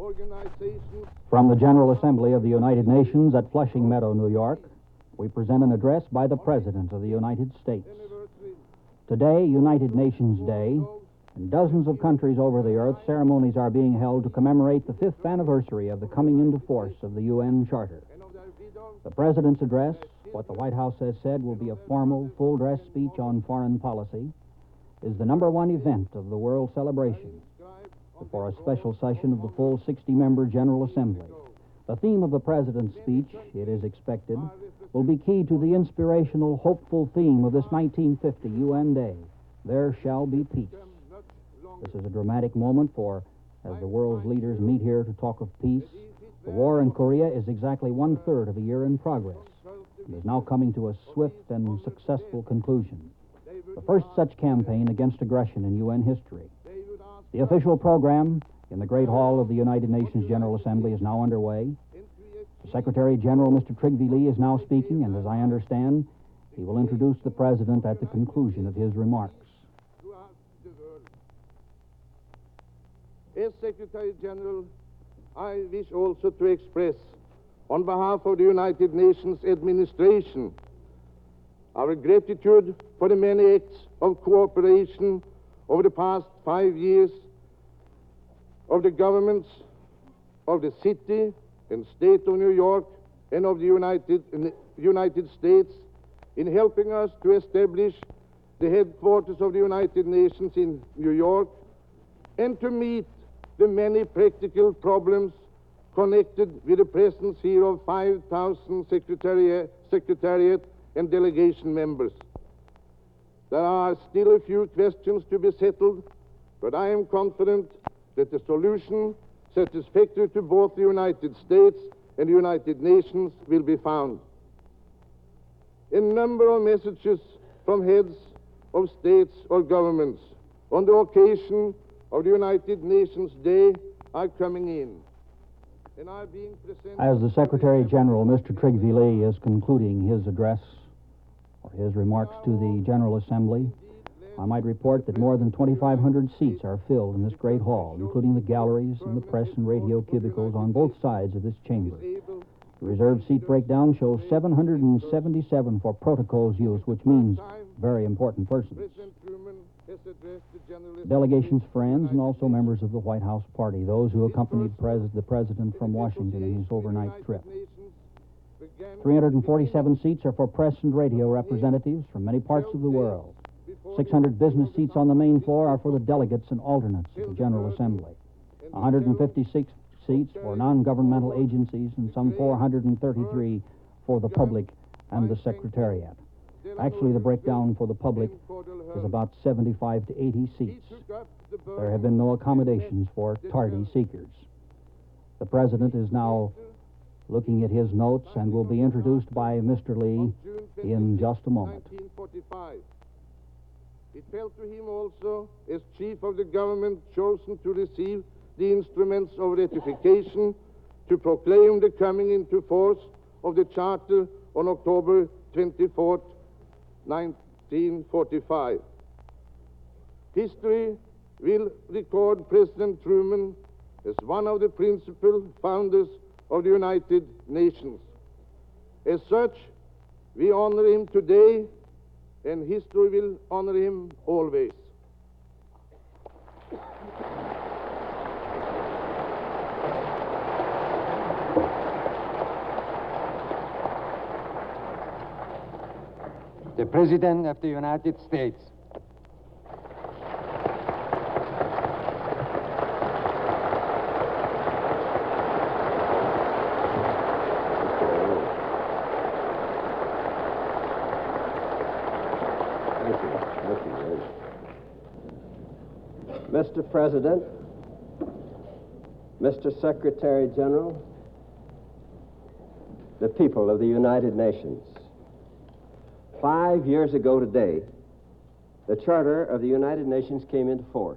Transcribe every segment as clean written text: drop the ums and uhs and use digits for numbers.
organizations. From the General Assembly of the United Nations at Flushing Meadow, New York, we present an address by the President of the United States. Today, United Nations Day, in dozens of countries over the earth, ceremonies are being held to commemorate the 5th anniversary of the coming into force of the UN Charter. The President's address, what the White House has said will be a formal, full-dress speech on foreign policy, is the #1 event of the world celebration before a special session of the full 60-member General Assembly. The theme of the President's speech, it is expected, will be key to the inspirational, hopeful theme of this 1950 UN Day, There Shall Be Peace. This is a dramatic moment for, as the world's leaders meet here to talk of peace, the war in Korea is exactly 1/3 of a year in progress and is now coming to a swift and successful conclusion. The first such campaign against aggression in UN history. The official program in the Great Hall of the United Nations General Assembly is now underway. The Secretary General, Mr. Trygve Lie, is now speaking, and as I understand, he will introduce the President at the conclusion of his remarks. As Secretary General, I wish also to express, on behalf of the United Nations administration, our gratitude for the many acts of cooperation over the past 5 years of the governments of the city and state of New York and of the United States in helping us to establish the headquarters of the United Nations in New York and to meet the many practical problems connected with the presence here of 5,000 secretariat and delegation members. There are still a few questions to be settled, but I am confident that the solution satisfactory to both the United States and the United Nations will be found. A number of messages from heads of states or governments on the occasion of the United Nations Day are coming in. And are being presented. As the Secretary General, Mr. Trygve Lie, is concluding his address or his remarks to the General Assembly, I might report that more than 2,500 seats are filled in this great hall, including the galleries and the press and radio cubicles on both sides of this chamber. The reserved seat breakdown shows 777 for protocols use, which means very important persons. Delegations, friends, and also members of the White House party, those who accompanied the President from Washington in his overnight trip. 347 seats are for press and radio representatives from many parts of the world. 600 business seats on the main floor are for the delegates and alternates of the General Assembly. 156 seats for non-governmental agencies and some 433 for the public and the Secretariat. Actually, the breakdown for the public is about 75 to 80 seats. There have been no accommodations for tardy seekers. The President is now looking at his notes and will be introduced by Mr. Lie in just a moment. It fell to him also, as chief of the government chosen to receive the instruments of ratification, to proclaim the coming into force of the Charter on October 24th, 1945. History will record President Truman as one of the principal founders of the United Nations. As such, we honor him today, and history will honor him always. The President of the United States. Mr. President, Mr. Secretary General, the people of the United Nations. 5 years ago today, the Charter of the United Nations came into force.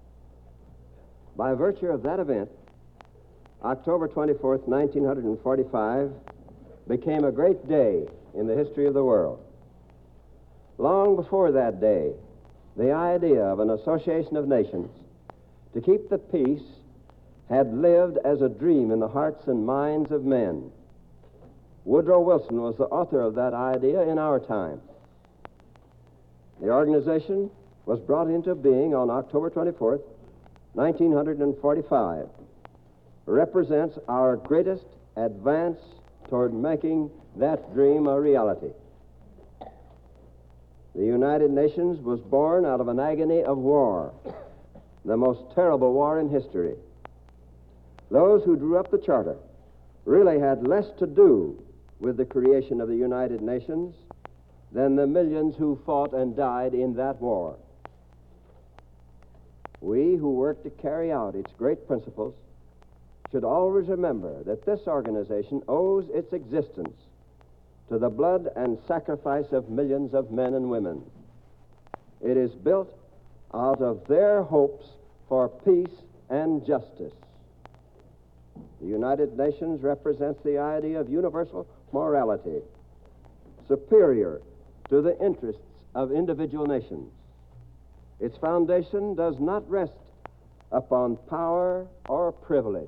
By virtue of that event, October 24th, 1945, became a great day in the history of the world. Long before that day, the idea of an association of nations to keep the peace had lived as a dream in the hearts and minds of men. Woodrow Wilson was the author of that idea in our time. The organization was brought into being on October 24th, 1945. Represents our greatest advance toward making that dream a reality. The United Nations was born out of an agony of war, the most terrible war in history. Those who drew up the charter really had less to do with the creation of the United Nations than the millions who fought and died in that war. We who work to carry out its great principles should always remember that this organization owes its existence to the blood and sacrifice of millions of men and women. It is built out of their hopes for peace and justice. The United Nations represents the idea of universal morality, superior to the interests of individual nations. Its foundation does not rest upon power or privilege.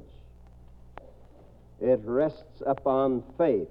It rests upon faith.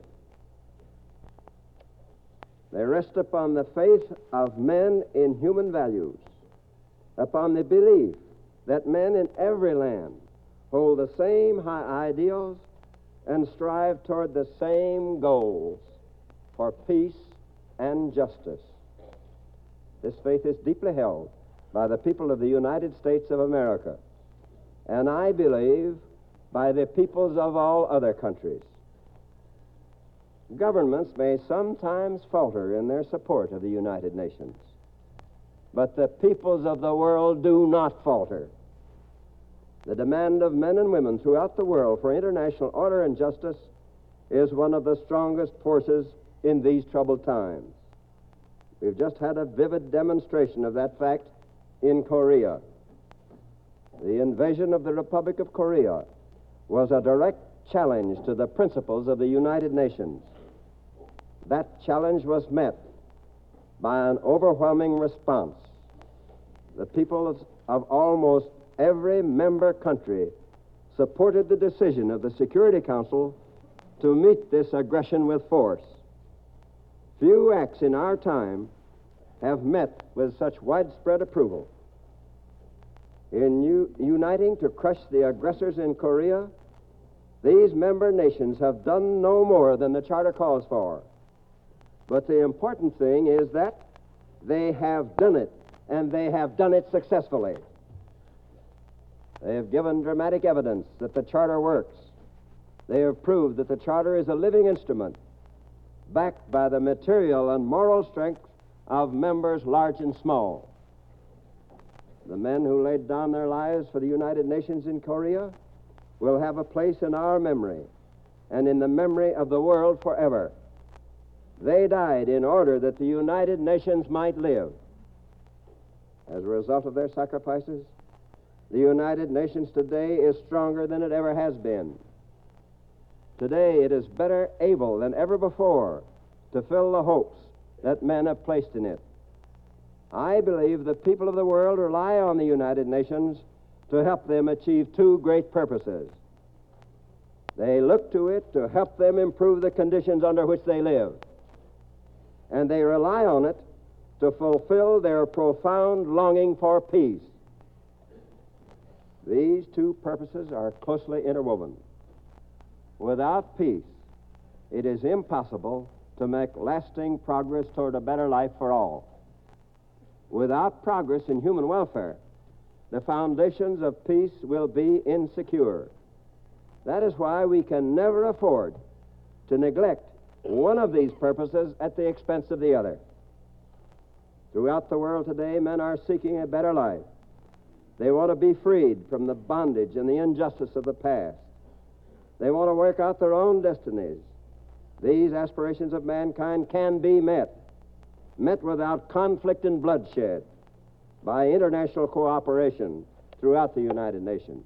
They rest upon the faith of men in human values, upon the belief that men in every land hold the same high ideals and strive toward the same goals for peace and justice. This faith is deeply held by the people of the United States of America, and I believe by the peoples of all other countries. Governments may sometimes falter in their support of the United Nations, but the peoples of the world do not falter. The demand of men and women throughout the world for international order and justice is one of the strongest forces in these troubled times. We've just had a vivid demonstration of that fact in Korea. The invasion of the Republic of Korea was a direct challenge to the principles of the United Nations. That challenge was met by an overwhelming response. The people of almost every member country supported the decision of the Security Council to meet this aggression with force. Few acts in our time have met with such widespread approval. In uniting to crush the aggressors in Korea, these member nations have done no more than the Charter calls for. But the important thing is that they have done it, and they have done it successfully. They have given dramatic evidence that the Charter works. They have proved that the Charter is a living instrument, backed by the material and moral strength of members large and small. The men who laid down their lives for the United Nations in Korea will have a place in our memory and in the memory of the world forever. They died in order that the United Nations might live. As a result of their sacrifices, the United Nations today is stronger than it ever has been. Today it is better able than ever before to fill the hopes that men have placed in it. I believe the people of the world rely on the United Nations to help them achieve two great purposes. They look to it to help them improve the conditions under which they live, and they rely on it to fulfill their profound longing for peace. These two purposes are closely interwoven. Without peace, it is impossible to make lasting progress toward a better life for all. Without progress in human welfare, the foundations of peace will be insecure. That is why we can never afford to neglect one of these purposes at the expense of the other. Throughout the world today, men are seeking a better life. They want to be freed from the bondage and the injustice of the past. They want to work out their own destinies. These aspirations of mankind can be met without conflict and bloodshed, by international cooperation throughout the United Nations.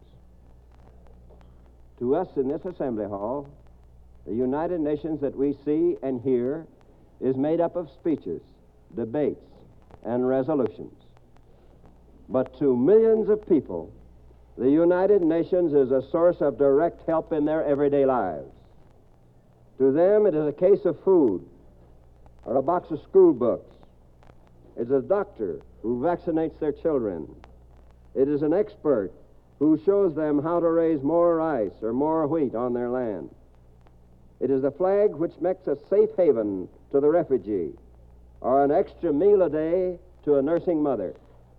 To us in this assembly hall, the United Nations that we see and hear is made up of speeches, debates, and resolutions. But to millions of people the United Nations is a source of direct help in their everyday lives. To them, it is a case of food or a box of school books. It's a doctor who vaccinates their children. It is an expert who shows them how to raise more rice or more wheat on their land. It is the flag which makes a safe haven to the refugee or an extra meal a day to a nursing mother.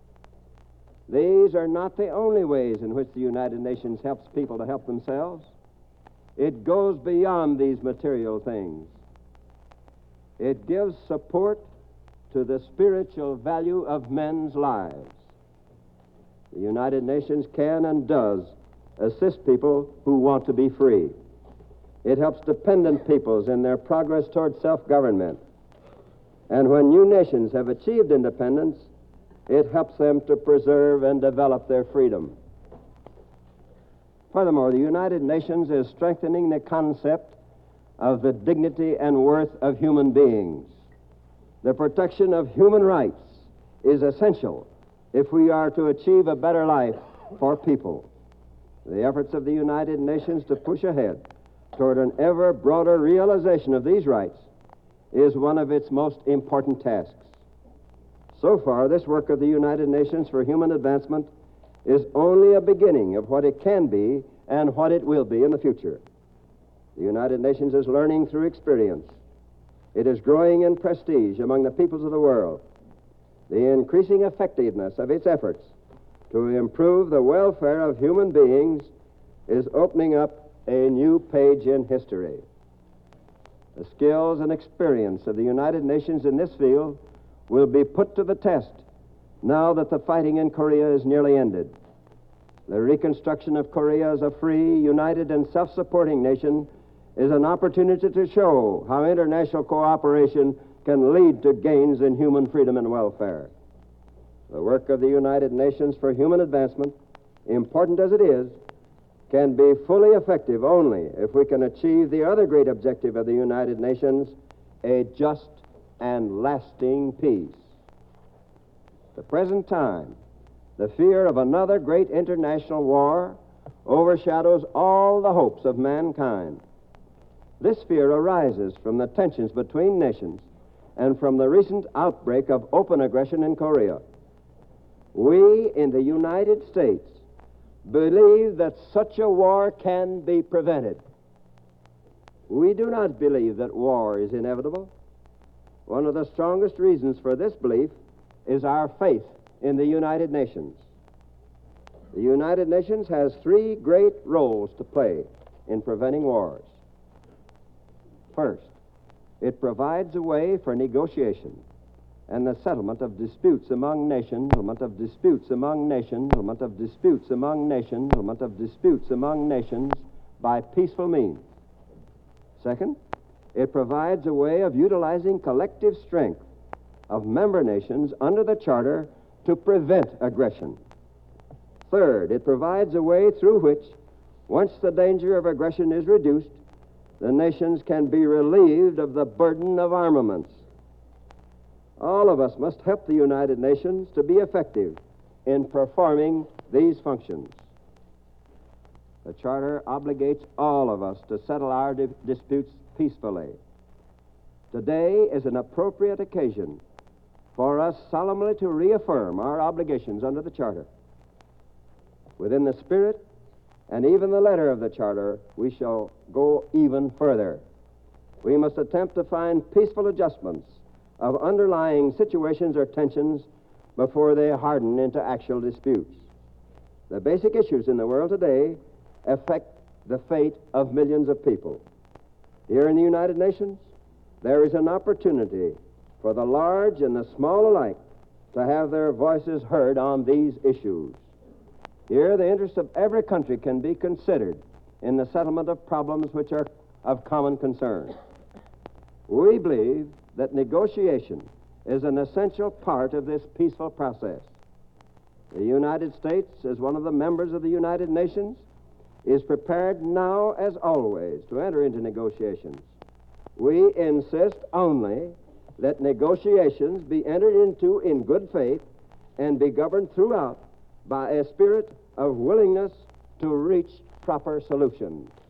These are not the only ways in which the United Nations helps people to help themselves. It goes beyond these material things. It gives support to the spiritual value of men's lives. The United Nations can and does assist people who want to be free. It helps dependent peoples in their progress toward self-government. And when new nations have achieved independence, it helps them to preserve and develop their freedom. Furthermore, the United Nations is strengthening the concept of the dignity and worth of human beings. The protection of human rights is essential if we are to achieve a better life for people. The efforts of the United Nations to push ahead toward an ever broader realization of these rights is one of its most important tasks. So far, this work of the United Nations for human advancement is only a beginning of what it can be and what it will be in the future. The United Nations is learning through experience. It is growing in prestige among the peoples of the world. The increasing effectiveness of its efforts to improve the welfare of human beings is opening up a new page in history. The skills and experience of the United Nations in this field will be put to the test now that the fighting in Korea is nearly ended. The reconstruction of Korea as a free, united, and self-supporting nation is an opportunity to show how international cooperation can lead to gains in human freedom and welfare. The work of the United Nations for human advancement, important as it is, can be fully effective only if we can achieve the other great objective of the United Nations, a just and lasting peace. At the present time, the fear of another great international war overshadows all the hopes of mankind. This fear arises from the tensions between nations and from the recent outbreak of open aggression in Korea. We in the United States believe that such a war can be prevented. We do not believe that war is inevitable. One of the strongest reasons for this belief is our faith in the United Nations. The United Nations has three great roles to play in preventing wars. First, it provides a way for negotiation and the settlement of disputes among nations, settlement of disputes among nations, settlement of disputes among nations, settlement of disputes among nations by peaceful means. Second, it provides a way of utilizing collective strength of member nations under the Charter to prevent aggression. Third, it provides a way through which, once the danger of aggression is reduced, the nations can be relieved of the burden of armaments. All of us must help the United Nations to be effective in performing these functions. The Charter obligates all of us to settle our disputes peacefully. Today is an appropriate occasion for us solemnly to reaffirm our obligations under the Charter. Within the spirit and even the letter of the Charter, we shall go even further. We must attempt to find peaceful adjustments of underlying situations or tensions before they harden into actual disputes. The basic issues in the world today affect the fate of millions of people. Here in the United Nations, there is an opportunity for the large and the small alike to have their voices heard on these issues. Here, the interests of every country can be considered in the settlement of problems which are of common concern. We believe that negotiation is an essential part of this peaceful process. The United States, as one of the members of the United Nations, is prepared now, as always, to enter into negotiations. We insist only that negotiations be entered into in good faith and be governed throughout by a spirit of willingness to reach proper solutions.